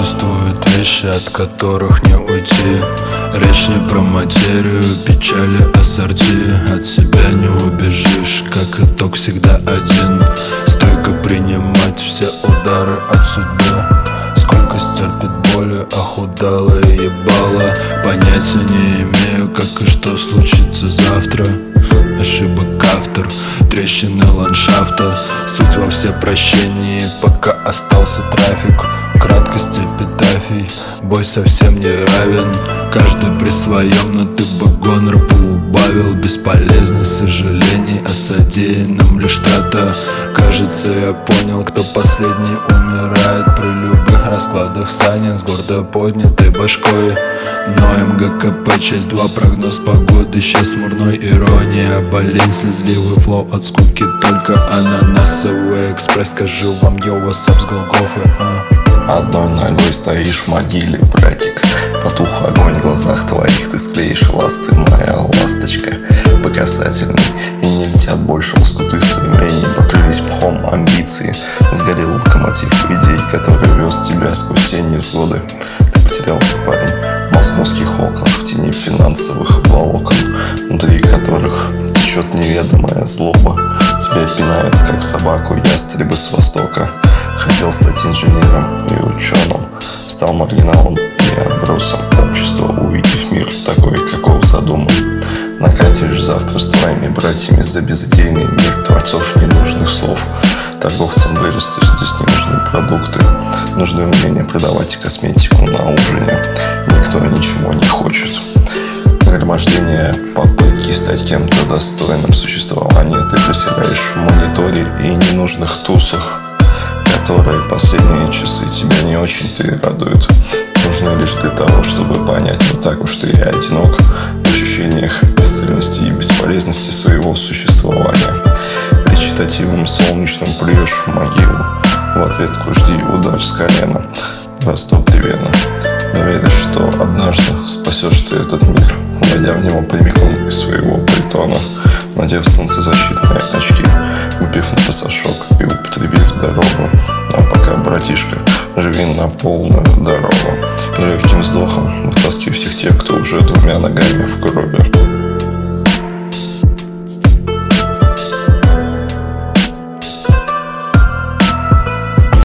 Существуют вещи, от которых не уйти. Речь не про материю, печали ассорти. От себя не убежишь, как итог всегда один. Стойко принимать все удары от судьбы. Сколько стерпит боли, охудала и ебала. Понятия не имею, как и что случится завтра. Ошибок автор, трещины ландшафта. Суть во всепрощении, пока остался трафик. Краткость эпитафий, бой совсем не равен. Каждый при своем, но ты бы гонор поубавил. Бесполезно сожалений о содеянном лишь трата. Кажется, я понял, кто последний умирает. При любых раскладах Саня с гордо поднятой башкой. Но МГКП, часть 2, прогноз погоды. Сейчас смурной ирония, болезнь, слезливый флоу от скуки. Только ананасовый экспресс, скажу вам, йоу, вассап с Голгофы. Одной ногой стоишь в могиле, братик. Потух огонь в глазах твоих, ты склеишь ласты, моя ласточка. По касательной, и не летят больше лоскуты стремлений. Покрылись мхом амбиции. Сгорел локомотив идей, который вез тебя сквозь все невзгоды. Ты потерялся, парень, в московских окнах, в тени финансовых волокон, внутри которых течет неведомая злоба. Тебя пинают, как собаку, ястребы с востока. Хотел стать инженером и ученым, стал маргиналом и отбросом общества, увидев мир такой, каков задумал. Накатишь завтра с твоими братьями за безыдейный мир творцов ненужных слов. Торговцам вырастешь, здесь не нужны продукты. Нужны умения продавать косметику на ужине. Никто ничего не хочет. Нагромождение попытки стать кем-то достойным существования ты поселяешь в мониторе и ненужных тусах, которые последние часы тебя не очень-то и радуют. Нужны лишь для того, чтобы понять, не так уж ты и одинок в ощущениях бесцельности и бесполезности своего существования. Речитативом солнечным плюешь в могилу, в ответку жди удар с колена, растопли вены. Но веришь, что однажды спасешь ты этот мир, войдя в него прямиком из своего притона, надев солнцезащитные очки, выпив на пасашок и употребив дорогу. Ну а пока, братишка, живи на полную дорогу и легким вздохом вытаскивай всех тех, кто уже двумя ногами в гробе.